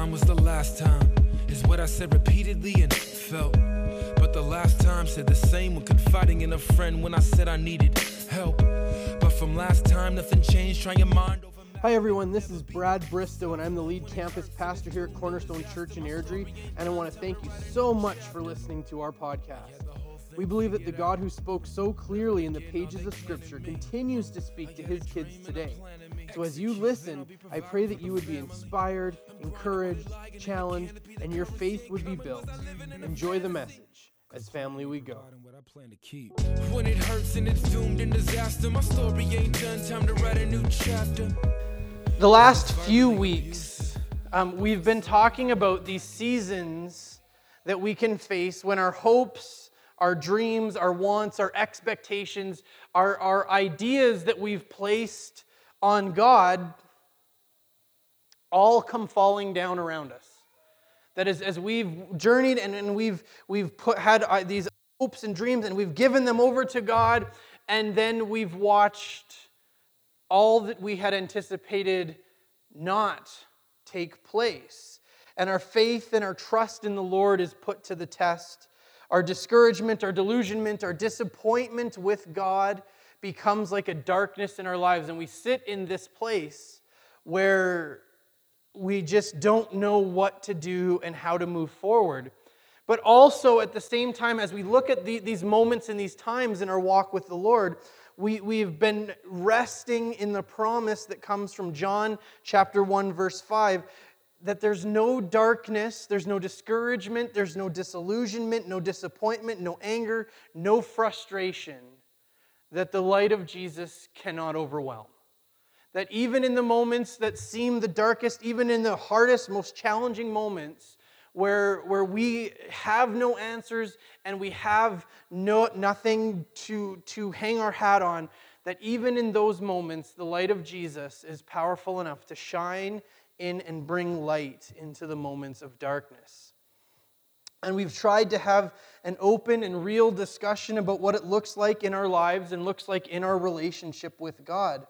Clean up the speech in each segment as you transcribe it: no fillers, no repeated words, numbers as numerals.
time was the last time, is what I said repeatedly and felt. But the last time said the same when confiding in a friend when I said I needed help. But from last time, nothing changed, try your mind over. Hi everyone, this is Brad Bristow and I'm the lead campus pastor here at Cornerstone Church in Airdrie, and I want to thank you so much for listening to our podcast. We believe that the God who spoke so clearly in the pages of Scripture continues to speak to His kids today. So as you listen, I pray that you would be inspired, encouraged, challenged, and your faith would be built. Enjoy the message. As family we go. When it hurts and it's doomed in disaster, my story ain't done, time to write a new chapter. The last few weeks, we've been talking about these seasons that we can face when our hopes, our dreams, our wants, our expectations, our ideas that we've placed on God all come falling down around us. That is, as we've journeyed and we've had these hopes and dreams and we've given them over to God, and then we've watched all that we had anticipated not take place. And our faith and our trust in the Lord is put to the test. Our discouragement, our delusionment, our disappointment with God becomes like a darkness in our lives, and we sit in this place where we just don't know what to do and how to move forward. But also at the same time, as we look at these moments and these times in our walk with the Lord, we've been resting in the promise that comes from John chapter 1, verse 5, that there's no darkness, there's no discouragement, there's no disillusionment, no disappointment, no anger, no frustration that the light of Jesus cannot overwhelm. That even in the moments that seem the darkest, even in the hardest, most challenging moments, where we have no answers and we have nothing to hang our hat on, that even in those moments, the light of Jesus is powerful enough to shine in and bring light into the moments of darkness. And we've tried to have an open and real discussion about what it looks like in our lives and looks like in our relationship with God.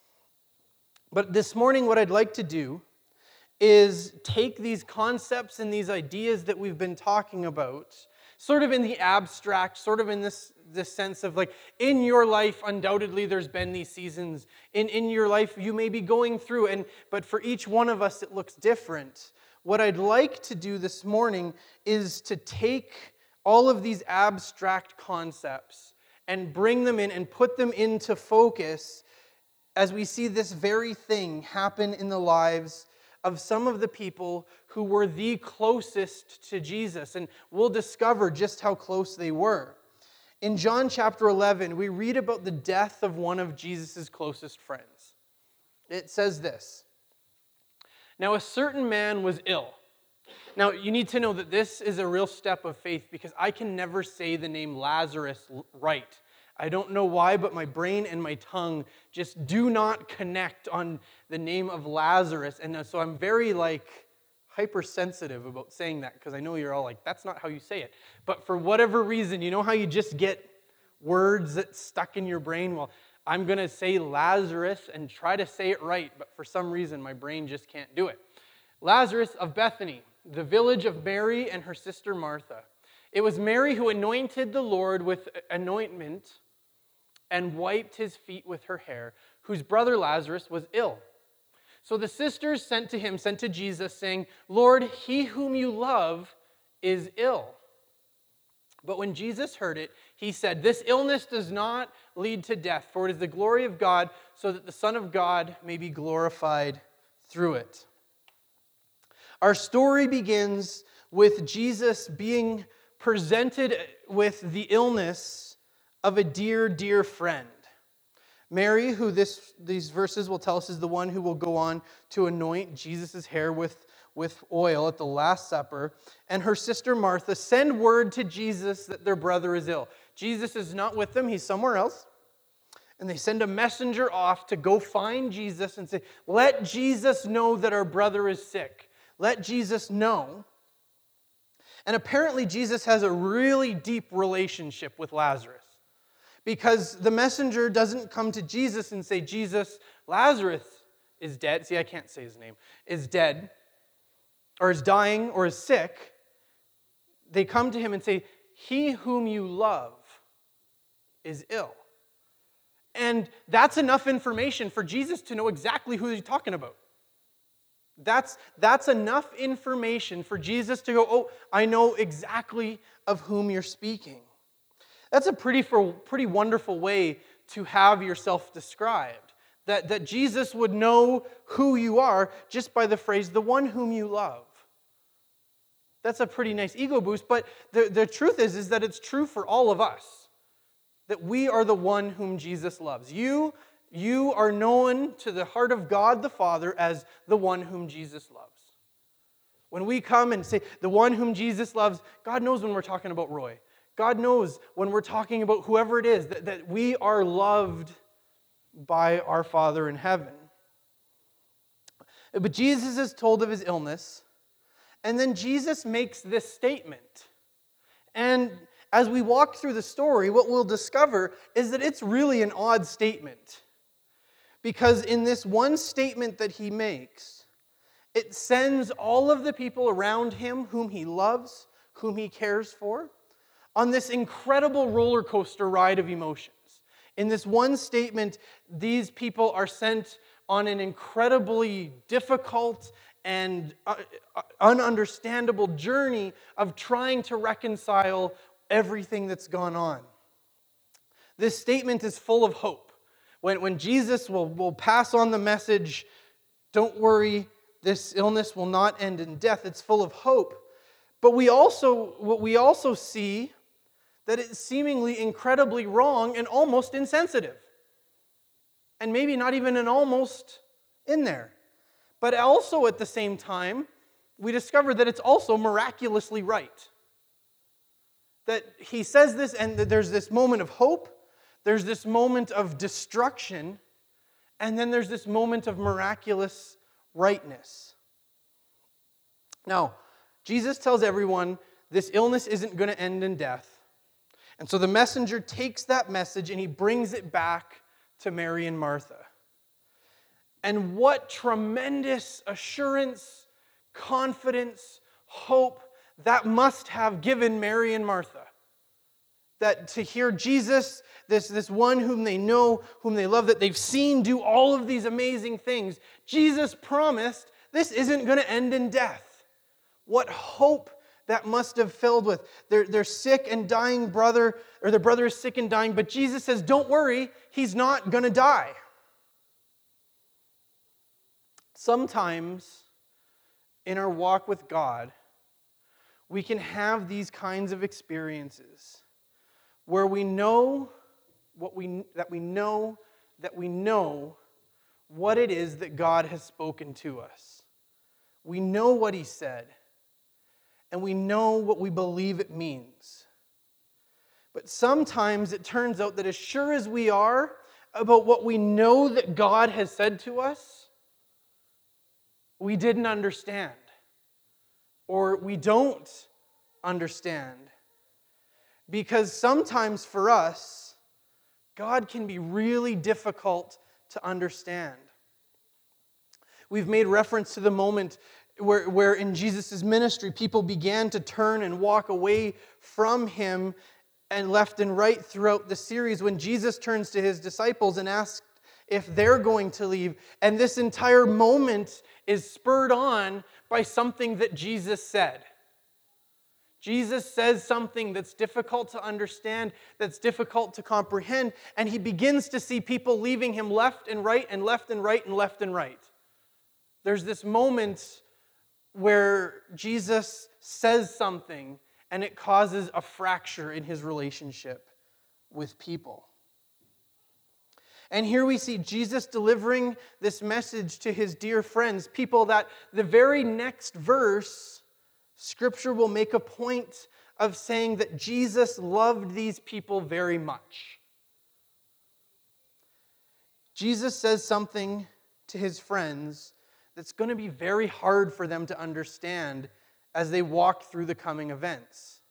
But this morning, what I'd like to do is take these concepts and these ideas that we've been talking about, sort of in the abstract, sort of in this sense of like, in your life, undoubtedly there's been these seasons. In your life, you may be going through, but for each one of us, it looks different. What I'd like to do this morning is to take all of these abstract concepts and bring them in and put them into focus as we see this very thing happen in the lives of some of the people who were the closest to Jesus. And we'll discover just how close they were. In John chapter 11, we read about the death of one of Jesus' closest friends. It says this: "Now a certain man was ill." Now you need to know that this is a real step of faith, because I can never say the name Lazarus right. I don't know why, but my brain and my tongue just do not connect on the name of Lazarus. And so I'm very hypersensitive about saying that, because I know you're all like, that's not how you say it. But for whatever reason, you know how you just get words that stuck in your brain? Well, I'm going to say Lazarus and try to say it right, but for some reason my brain just can't do it. Lazarus of Bethany, the village of Mary and her sister Martha. It was Mary who anointed the Lord with anointment and wiped his feet with her hair, whose brother Lazarus was ill. So the sisters sent to Jesus, saying, "Lord, he whom you love is ill." But when Jesus heard it, he said, "This illness does not lead to death, for it is the glory of God, so that the Son of God may be glorified through it." Our story begins with Jesus being presented with the illness of a dear, dear friend. Mary, who these verses will tell us is the one who will go on to anoint Jesus' hair with oil at the Last Supper, and her sister Martha send word to Jesus that their brother is ill. Jesus is not with them, he's somewhere else. And they send a messenger off to go find Jesus and say, "Let Jesus know that our brother is sick. Let Jesus know." And apparently Jesus has a really deep relationship with Lazarus, because the messenger doesn't come to Jesus and say, "Jesus, Lazarus is dead." See, I can't say his name. Is dead. or is dying or is sick, they come to him and say, "He whom you love is ill." And that's enough information for Jesus to know exactly who he's talking about. That's enough information for Jesus to go, "Oh, I know exactly of whom you're speaking." That's a pretty wonderful way to have yourself described. That Jesus would know who you are just by the phrase, "the one whom you love." That's a pretty nice ego boost, but the truth is that it's true for all of us. That we are the one whom Jesus loves. You are known to the heart of God the Father as the one whom Jesus loves. When we come and say, "the one whom Jesus loves," God knows when we're talking about Roy. God knows when we're talking about whoever it is, that we are loved by our Father in heaven. But Jesus is told of his illness, and then Jesus makes this statement. And as we walk through the story, what we'll discover is that it's really an odd statement. Because in this one statement that he makes, it sends all of the people around him whom he loves, whom he cares for, on this incredible roller coaster ride of emotions. In this one statement, these people are sent on an incredibly difficult and ununderstandable journey of trying to reconcile everything that's gone on. This statement is full of hope. When Jesus will pass on the message, "Don't worry, this illness will not end in death," it's full of hope. But we also see that it's seemingly incredibly wrong and almost insensitive. And maybe not even an almost in there. But also at the same time, we discover that it's also miraculously right. That he says this, and that there's this moment of hope, there's this moment of destruction, and then there's this moment of miraculous rightness. Now, Jesus tells everyone this illness isn't going to end in death. And so the messenger takes that message and he brings it back to Mary and Martha. And what tremendous assurance, confidence, hope that must have given Mary and Martha. That to hear Jesus, this one whom they know, whom they love, that they've seen do all of these amazing things, Jesus promised this isn't going to end in death. What hope that must have filled with. Their sick and dying brother, or their brother is sick and dying, but Jesus says, "Don't worry, he's not going to die." Sometimes in our walk with God, we can have these kinds of experiences where we know what it is that God has spoken to us. We know what he said, and we know what we believe it means. But sometimes it turns out that as sure as we are about what we know that God has said to us, we didn't understand, or we don't understand. Because sometimes for us, God can be really difficult to understand. We've made reference to the moment where in Jesus' ministry, people began to turn and walk away from him and left and right throughout the series, when Jesus turns to his disciples and asks if they're going to leave. And this entire moment is spurred on by something that Jesus said. Jesus says something that's difficult to understand, that's difficult to comprehend, and he begins to see people leaving him left and right and left and right and left and right. There's this moment where Jesus says something and it causes a fracture in his relationship with people. And here we see Jesus delivering this message to his dear friends, people that the very next verse, Scripture will make a point of saying that Jesus loved these people very much. Jesus says something to his friends that's going to be very hard for them to understand as they walk through the coming events.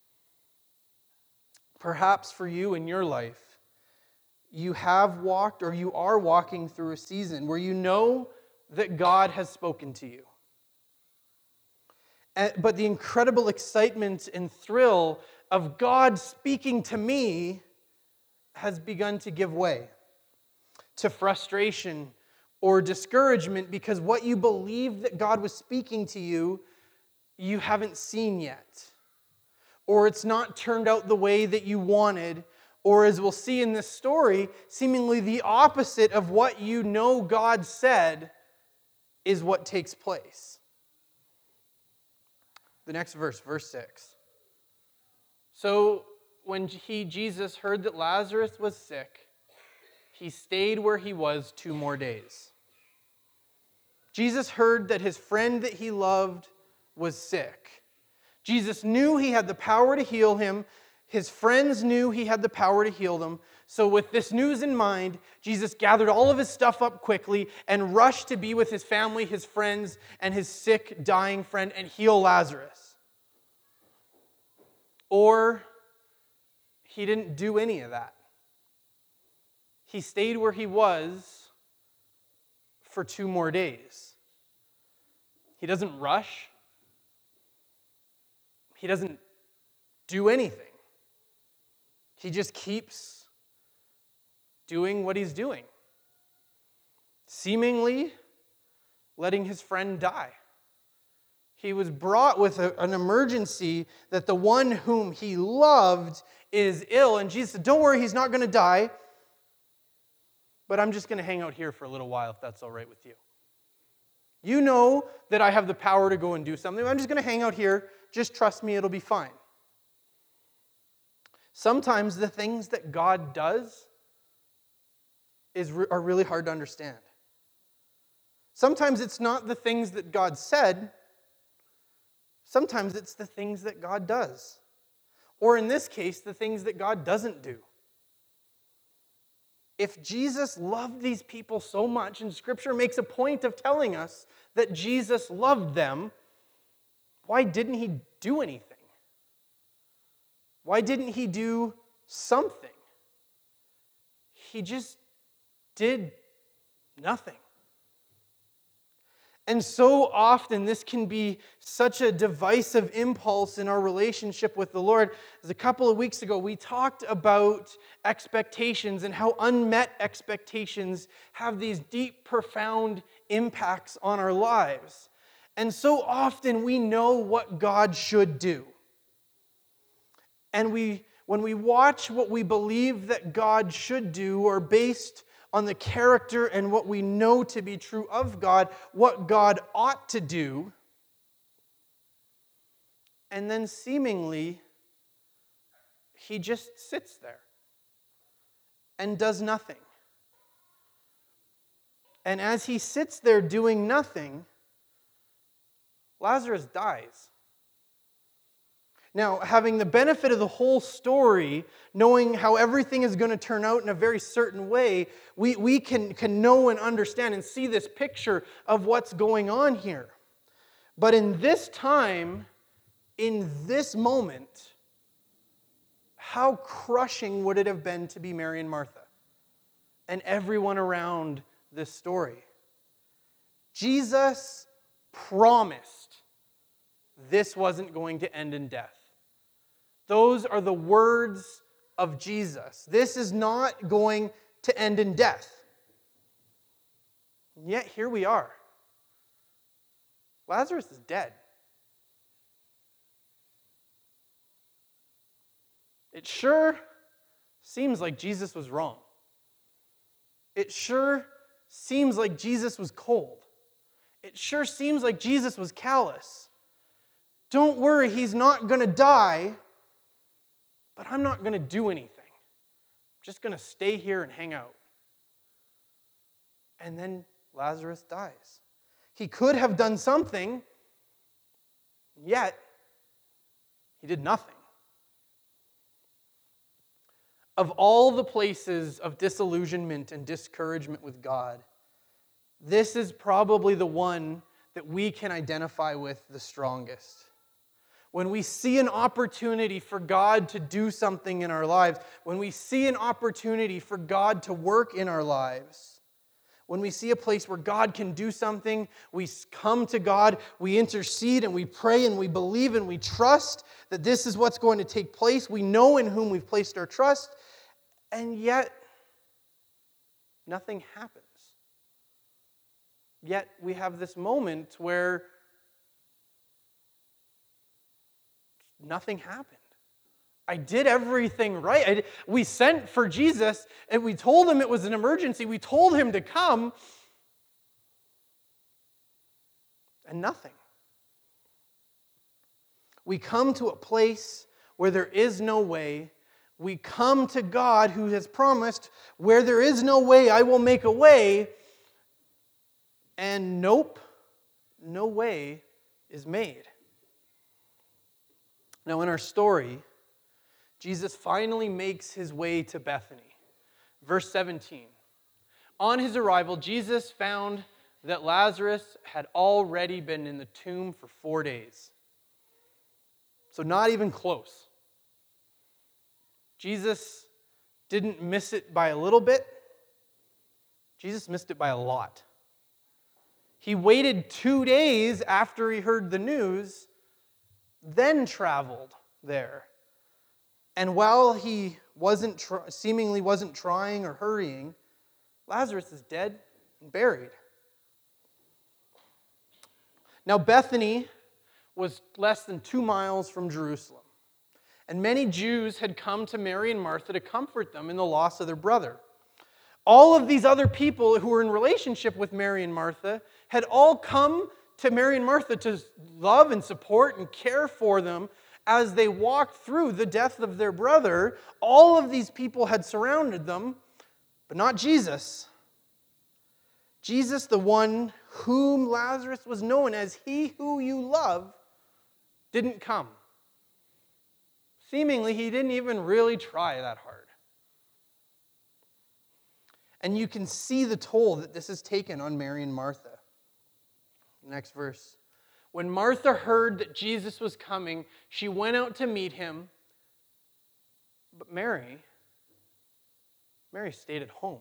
Perhaps for you in your life, you have walked or you are walking through a season where you know that God has spoken to you. But the incredible excitement and thrill of God speaking to me has begun to give way to frustration or discouragement because what you believe that God was speaking to you, you haven't seen yet. Or it's not turned out the way that you wanted, or as we'll see in this story, seemingly the opposite of what you know God said is what takes place. The next verse, verse 6. So when Jesus heard that Lazarus was sick, he stayed where he was 2 more days. Jesus heard that his friend that he loved was sick. Jesus knew he had the power to heal him. His friends knew he had the power to heal them. So with this news in mind, Jesus gathered all of his stuff up quickly and rushed to be with his family, his friends, and his sick, dying friend and heal Lazarus. Or he didn't do any of that. He stayed where he was for 2 more days. He doesn't rush. He doesn't do anything. He just keeps doing what he's doing, seemingly letting his friend die. He was brought with an emergency that the one whom he loved is ill. And Jesus said, don't worry, he's not going to die, but I'm just going to hang out here for a little while if that's all right with you. You know that I have the power to go and do something. I'm just going to hang out here. Just trust me, it'll be fine. Sometimes the things that God does are really hard to understand. Sometimes it's not the things that God said. Sometimes it's the things that God does. Or in this case, the things that God doesn't do. If Jesus loved these people so much, and Scripture makes a point of telling us that Jesus loved them, why didn't he do anything? Why didn't he do something? He just did nothing. And so often this can be such a divisive impulse in our relationship with the Lord. As a couple of weeks ago, we talked about expectations and how unmet expectations have these deep, profound impacts on our lives. And so often we know what God should do. And when we watch what we believe that God should do or based on the character and what we know to be true of God, what God ought to do, and then seemingly he just sits there and does nothing. And as he sits there doing nothing, Lazarus dies. Now, having the benefit of the whole story, knowing how everything is going to turn out in a very certain way, we can know and understand and see this picture of what's going on here. But in this time, in this moment, how crushing would it have been to be Mary and Martha and everyone around this story? Jesus promised this wasn't going to end in death. Those are the words of Jesus. This is not going to end in death. And yet here we are. Lazarus is dead. It sure seems like Jesus was wrong. It sure seems like Jesus was cold. It sure seems like Jesus was callous. Don't worry, he's not going to die, but I'm not going to do anything. I'm just going to stay here and hang out. And then Lazarus dies. He could have done something, yet he did nothing. Of all the places of disillusionment and discouragement with God, this is probably the one that we can identify with the strongest. When we see an opportunity for God to do something in our lives, when we see an opportunity for God to work in our lives, when we see a place where God can do something, we come to God, we intercede and we pray and we believe and we trust that this is what's going to take place. We know in whom we've placed our trust, and yet nothing happens. Yet we have this moment where nothing happened. I did everything right. We sent for Jesus, and we told him it was an emergency. We told him to come, and nothing. We come to a place where there is no way. We come to God who has promised, where there is no way, I will make a way. And nope, no way is made. Now in our story, Jesus finally makes his way to Bethany. Verse 17. On his arrival, Jesus found that Lazarus had already been in the tomb for 4 days. So not even close. Jesus didn't miss it by a little bit. Jesus missed it by a lot. He waited 2 days after he heard the news, then traveled there. And while he seemingly wasn't trying or hurrying, Lazarus is dead and buried. Now Bethany was less than 2 miles from Jerusalem, and many Jews had come to Mary and Martha to comfort them in the loss of their brother. All of these other people who were in relationship with Mary and Martha had all come to Mary and Martha to love and support and care for them as they walked through the death of their brother. All of these people had surrounded them, but not Jesus. Jesus, the one whom Lazarus was known as he who you love, didn't come. Seemingly, he didn't even really try that hard. And you can see the toll that this has taken on Mary and Martha. Next verse. When Martha heard that Jesus was coming, she went out to meet him. But Mary stayed at home.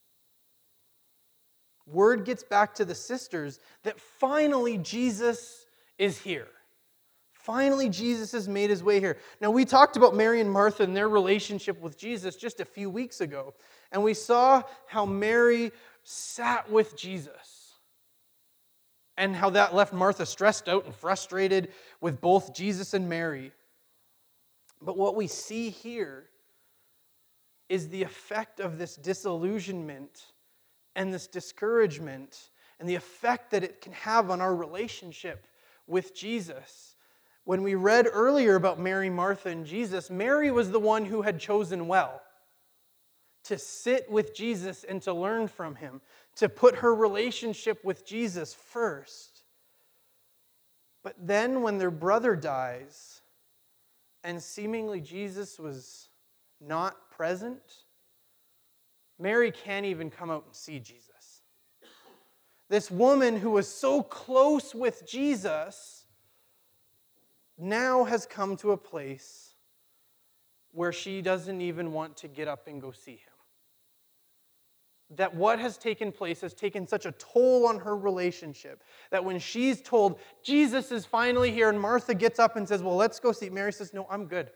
Word gets back to the sisters that finally Jesus is here. Finally, Jesus has made his way here. Now, we talked about Mary and Martha and their relationship with Jesus just a few weeks ago. And we saw how Mary sat with Jesus. And how that left Martha stressed out and frustrated with both Jesus and Mary. But what we see here is the effect of this disillusionment and this discouragement and the effect that it can have on our relationship with Jesus. When we read earlier about Mary, Martha, and Jesus, Mary was the one who had chosen well to sit with Jesus and to learn from him, to put her relationship with Jesus first. But then when their brother dies, and seemingly Jesus was not present, Mary can't even come out and see Jesus. This woman who was so close with Jesus now has come to a place where she doesn't even want to get up and go see him. That what has taken place has taken such a toll on her relationship that when she's told, Jesus is finally here, and Martha gets up and says, well, let's go see. Mary says, no, I'm good.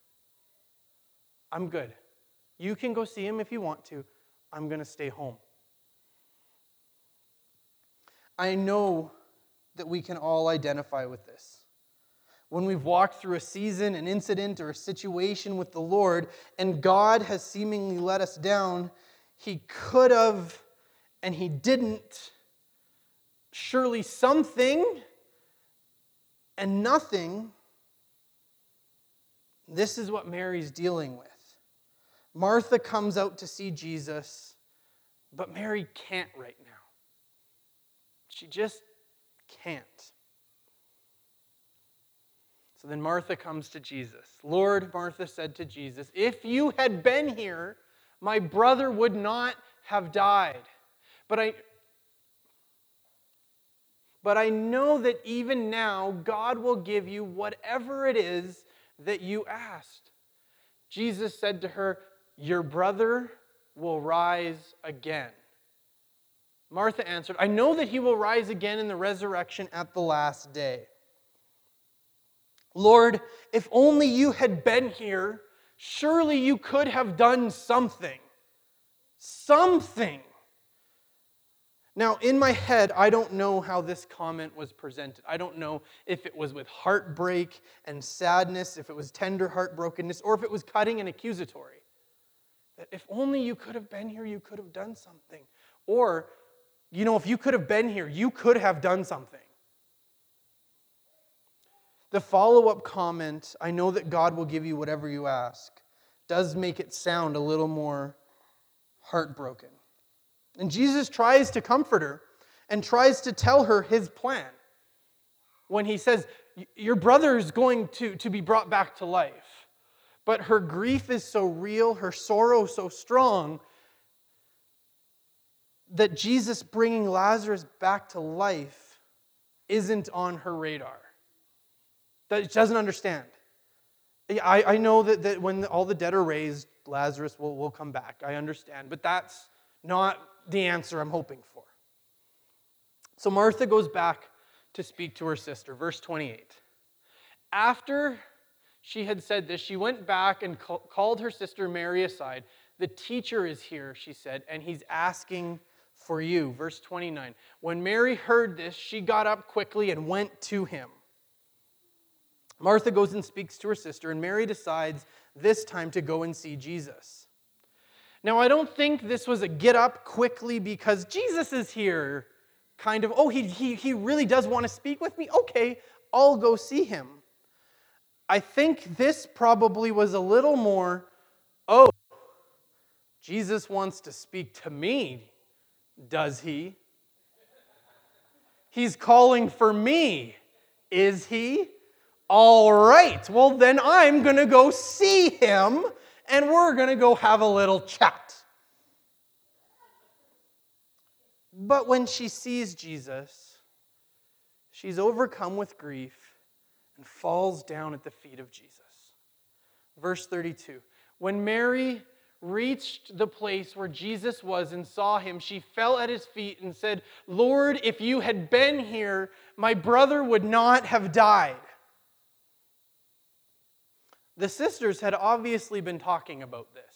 I'm good. You can go see him if you want to. I'm going to stay home. I know that we can all identify with this. When we've walked through a season, an incident, or a situation with the Lord, and God has seemingly let us down, he could have, and he didn't. Surely something and nothing. This is what Mary's dealing with. Martha comes out to see Jesus, but Mary can't right now. She just can't. So then Martha comes to Jesus. Lord, Martha said to Jesus, if you had been here, my brother would not have died. But I know that even now, God will give you whatever it is that you asked. Jesus said to her, your brother will rise again. Martha answered, I know that he will rise again in the resurrection at the last day. Lord, if only you had been here, surely you could have done something. Something. Now, in my head, I don't know how this comment was presented. I don't know if it was with heartbreak and sadness, if it was tender heartbrokenness, or if it was cutting and accusatory. That if only you could have been here, you could have done something. Or, if you could have been here, you could have done something. The follow-up comment, I know that God will give you whatever you ask, does make it sound a little more heartbroken. And Jesus tries to comfort her and tries to tell her his plan. When he says, your brother is going to be brought back to life. But her grief is so real, her sorrow so strong, that Jesus bringing Lazarus back to life isn't on her radar. That she doesn't understand. I know that when all the dead are raised, Lazarus will come back. I understand. But that's not the answer I'm hoping for. So Martha goes back to speak to her sister. Verse 28. After she had said this, she went back and called her sister Mary aside. The teacher is here, she said, and he's asking for you. Verse 29. When Mary heard this, she got up quickly and went to him. Martha goes and speaks to her sister, and Mary decides this time to go and see Jesus. Now, I don't think this was a get up quickly because Jesus is here kind of, he really does want to speak with me? Okay, I'll go see him. I think this probably was a little more, Jesus wants to speak to me, does he? He's calling for me, is he? All right, well then I'm going to go see him and we're going to go have a little chat. But when she sees Jesus, she's overcome with grief and falls down at the feet of Jesus. Verse 32, when Mary reached the place where Jesus was and saw him, she fell at his feet and said, Lord, if you had been here, my brother would not have died. The sisters had obviously been talking about this.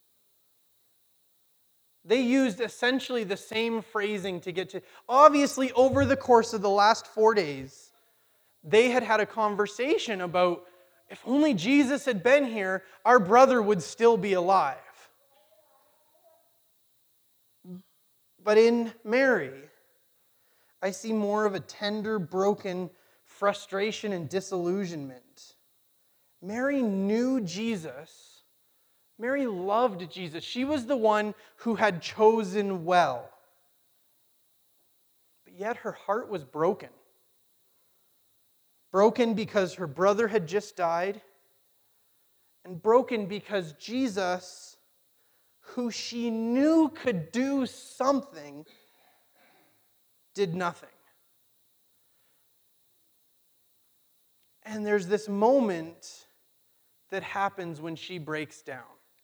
They used essentially the same phrasing to get to... Obviously, over the course of the last 4 days, they had had a conversation about, if only Jesus had been here, our brother would still be alive. But in Mary, I see more of a tender, broken frustration and disillusionment. Mary knew Jesus. Mary loved Jesus. She was the one who had chosen well. But yet her heart was broken. Broken because her brother had just died. And broken because Jesus, who she knew could do something, did nothing. And there's this moment that happens when she breaks down.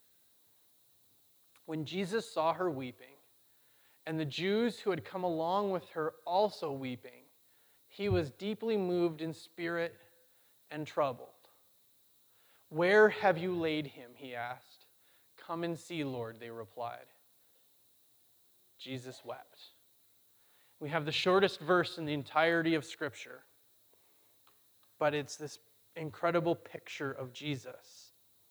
When Jesus saw her weeping, and the Jews who had come along with her also weeping, he was deeply moved in spirit and troubled. Where have you laid him? He asked. Come and see, Lord, they replied. Jesus wept. We have the shortest verse in the entirety of Scripture, but it's this incredible picture of Jesus.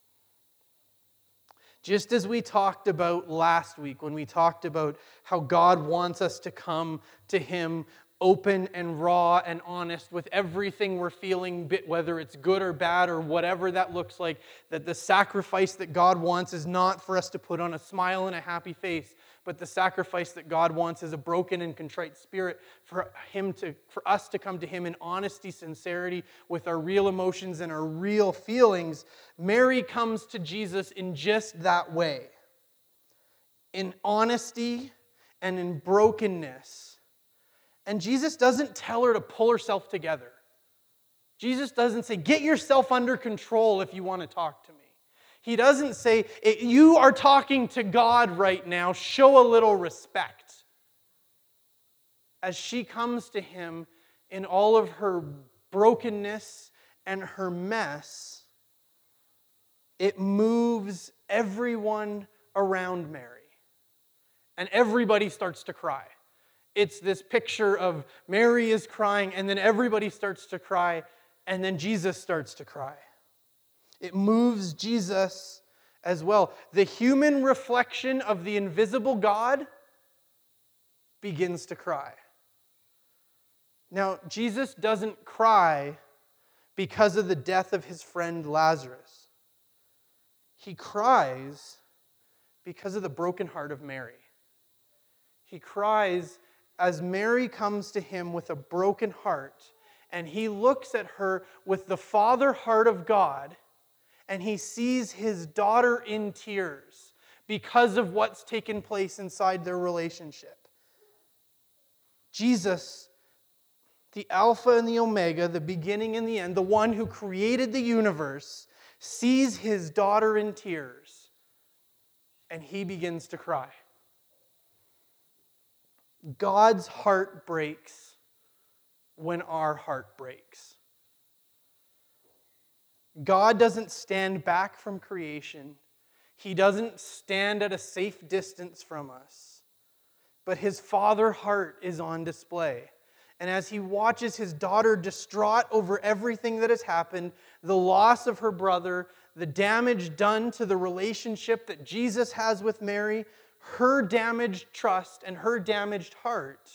Just as we talked about last week when we talked about how God wants us to come to him open and raw and honest with everything we're feeling, whether it's good or bad or whatever that looks like, that the sacrifice that God wants is not for us to put on a smile and a happy face, but the sacrifice that God wants is a broken and contrite spirit for us to come to him in honesty, sincerity, with our real emotions and our real feelings. Mary comes to Jesus in just that way. In honesty and in brokenness. And Jesus doesn't tell her to pull herself together. Jesus doesn't say, get yourself under control if you want to talk to me. He doesn't say, you are talking to God right now, show a little respect. as she comes to him in all of her brokenness and her mess, it moves everyone around Mary. And everybody starts to cry. It's this picture of Mary is crying, and then everybody starts to cry, and then Jesus starts to cry. It moves Jesus as well. The human reflection of the invisible God begins to cry. Now, Jesus doesn't cry because of the death of his friend Lazarus. He cries because of the broken heart of Mary. He cries as Mary comes to him with a broken heart, and he looks at her with the Father heart of God, and he sees his daughter in tears because of what's taken place inside their relationship. Jesus, the Alpha and the Omega, the beginning and the end, the one who created the universe, sees his daughter in tears, and he begins to cry. God's heart breaks when our heart breaks. God doesn't stand back from creation. He doesn't stand at a safe distance from us. But his Father heart is on display. And as he watches his daughter distraught over everything that has happened, the loss of her brother, the damage done to the relationship that Jesus has with Mary, her damaged trust and her damaged heart,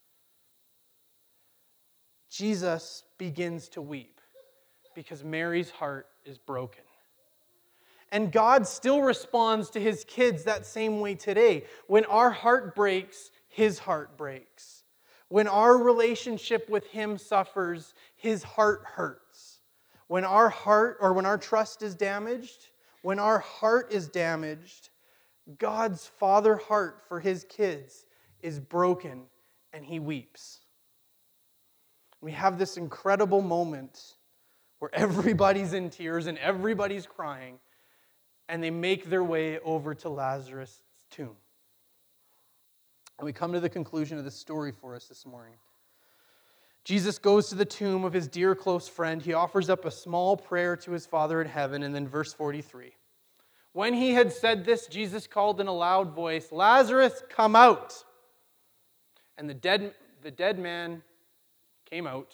Jesus begins to weep because Mary's heart is broken. And God still responds to his kids that same way today. When our heart breaks, his heart breaks. When our relationship with him suffers, his heart hurts. When our heart, or when our trust is damaged, when our heart is damaged, God's Father heart for his kids is broken and he weeps. We have this incredible moment where everybody's in tears and everybody's crying, and they make their way over to Lazarus' tomb. And we come to the conclusion of this story for us this morning. Jesus goes to the tomb of his dear close friend. He offers up a small prayer to his Father in heaven, and then verse 43. When he had said this, Jesus called in a loud voice, "Lazarus, come out!" And the dead man came out.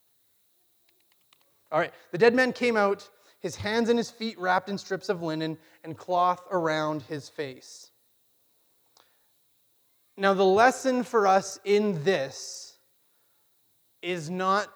All right, the dead man came out, his hands and his feet wrapped in strips of linen and cloth around his face. Now, the lesson for us in this is not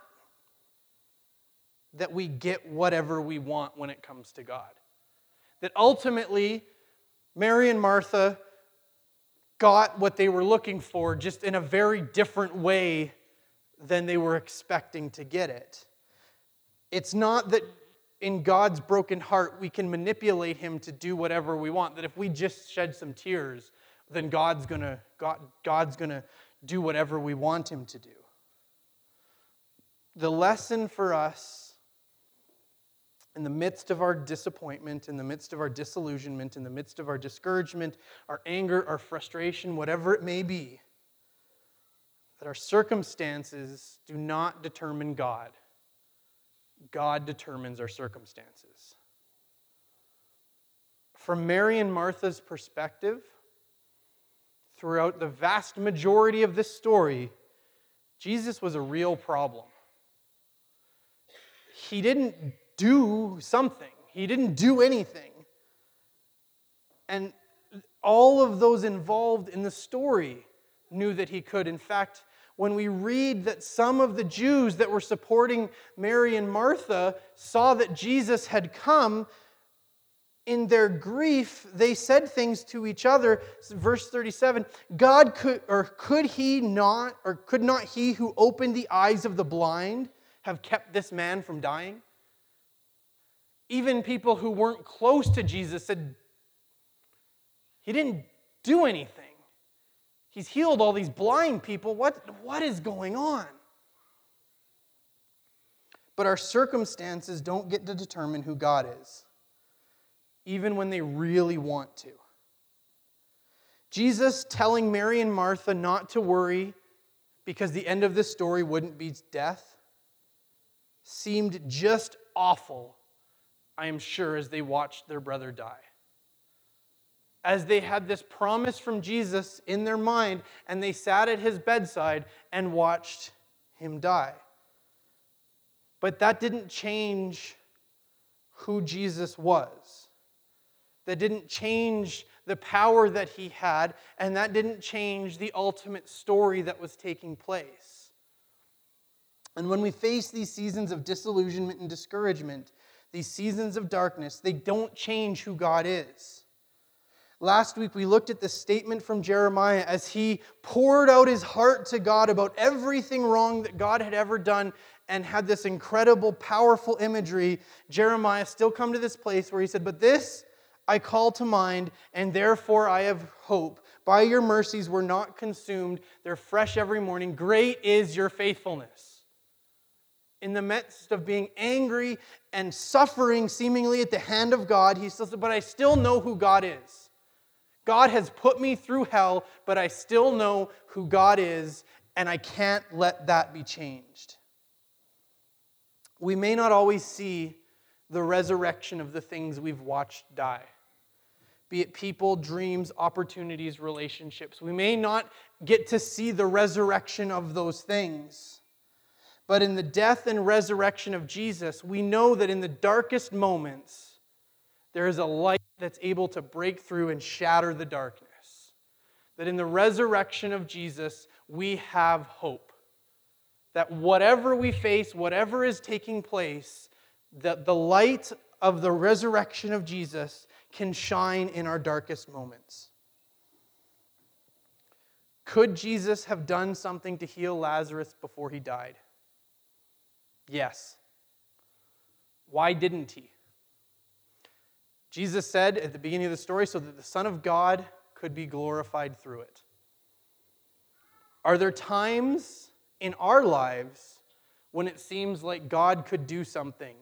that we get whatever we want when it comes to God. That ultimately, Mary and Martha got what they were looking for, just in a very different way than they were expecting to get it. It's not that in God's broken heart we can manipulate him to do whatever we want, that if we just shed some tears, then God's gonna do whatever we want him to do. The lesson for us in the midst of our disappointment, in the midst of our disillusionment, in the midst of our discouragement, our anger, our frustration, whatever it may be, that our circumstances do not determine God. God determines our circumstances. From Mary and Martha's perspective, throughout the vast majority of this story, Jesus was a real problem. He didn't do something. He didn't do anything. And all of those involved in the story knew that he could. In fact, when we read that some of the Jews that were supporting Mary and Martha saw that Jesus had come, in their grief, they said things to each other. Verse 37, could not he who opened the eyes of the blind have kept this man from dying? Even people who weren't close to Jesus said, he didn't do anything. He's healed all these blind people. What is going on? But our circumstances don't get to determine who God is, even when they really want to. Jesus telling Mary and Martha not to worry because the end of this story wouldn't be death, seemed just awful, I am sure, as they watched their brother die. As they had this promise from Jesus in their mind, and they sat at his bedside and watched him die. But that didn't change who Jesus was. That didn't change the power that he had, and that didn't change the ultimate story that was taking place. And when we face these seasons of disillusionment and discouragement, these seasons of darkness, they don't change who God is. Last week we looked at the statement from Jeremiah as he poured out his heart to God about everything wrong that God had ever done and had this incredible, powerful imagery. Jeremiah still come to this place where he said, "But this I call to mind, and therefore I have hope. By your mercies we're not consumed. They're fresh every morning. Great is your faithfulness." In the midst of being angry and suffering seemingly at the hand of God, he still said, "But I still know who God is. God has put me through hell, but I still know who God is, and I can't let that be changed." We may not always see the resurrection of the things we've watched die, be it people, dreams, opportunities, relationships. We may not get to see the resurrection of those things. But in the death and resurrection of Jesus, we know that in the darkest moments, there is a light that's able to break through and shatter the darkness. That in the resurrection of Jesus, we have hope. That whatever we face, whatever is taking place, that the light of the resurrection of Jesus can shine in our darkest moments. Could Jesus have done something to heal Lazarus before he died? Yes. Why didn't he? Jesus said at the beginning of the story, so that the Son of God could be glorified through it. Are there times in our lives when it seems like God could do something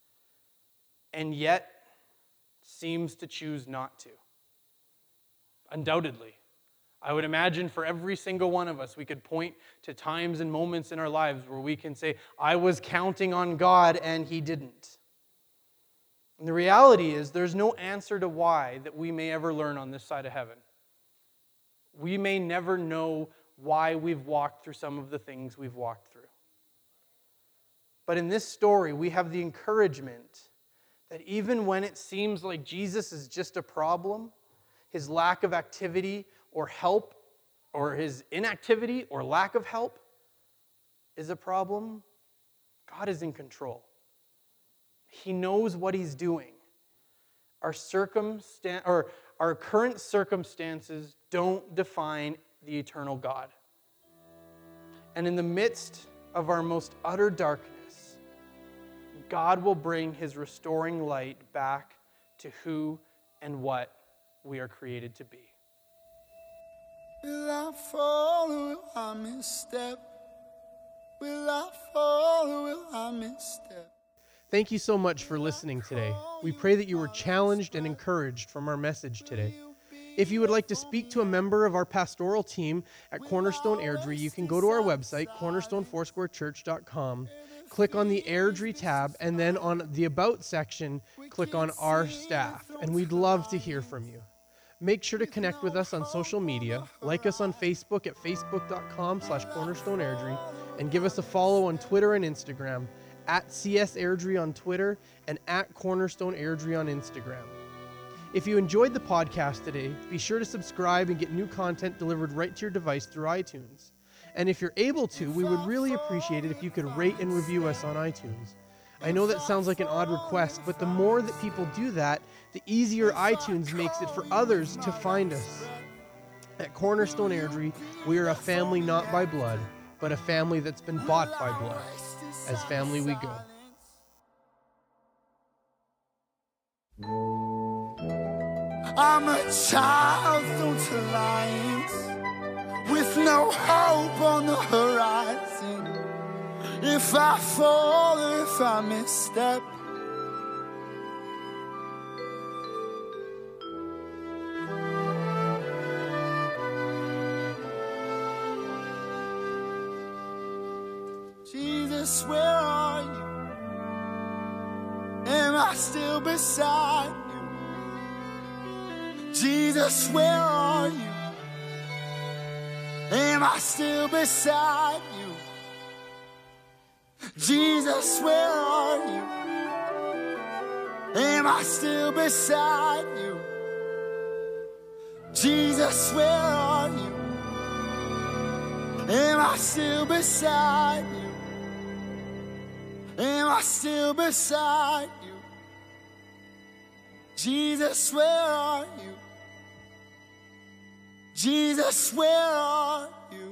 and yet seems to choose not to? Undoubtedly. I would imagine for every single one of us, we could point to times and moments in our lives where we can say, "I was counting on God and he didn't." And the reality is, there's no answer to why that we may ever learn on this side of heaven. We may never know why we've walked through some of the things we've walked through. But in this story, we have the encouragement that even when it seems like Jesus is just a problem, his lack of activity or help, or his inactivity or lack of help is a problem, God is in control. He knows what he's doing. Our current circumstances don't define the eternal God. And in the midst of our most utter darkness, God will bring his restoring light back to who and what we are created to be. Will I fall or will I misstep? Will I fall or will I misstep? Thank you so much for listening today. We pray that you were challenged and encouraged from our message today. If you would like to speak to a member of our pastoral team at Cornerstone Airdrie, you can go to our website, cornerstonefoursquarechurch.com, click on the Airdrie tab, and then on the About section, click on Our Staff, and we'd love to hear from you. Make sure to connect with us on social media, like us on Facebook at facebook.com/cornerstoneairdrie, and give us a follow on Twitter and Instagram, at CS Airdrie on Twitter and at Cornerstone Airdrie on Instagram. If you enjoyed the podcast today, be sure to subscribe and get new content delivered right to your device through iTunes. And if you're able to, we would really appreciate it if you could rate and review us on iTunes. I know that sounds like an odd request, but the more that people do that, the easier iTunes makes it for others to find us. At Cornerstone Airdrie, we are a family not by blood, but a family that's been bought by blood. As family we go. I'm a child thrown to lions with no hope on the horizon. If I fall or if I misstep, I still beside you? Jesus, where are you? Am I still beside you? Jesus, where are you? Am I still beside you? Jesus, where are you? Am I still beside you? Am I still beside you? Jesus, where are you? Jesus, where are you?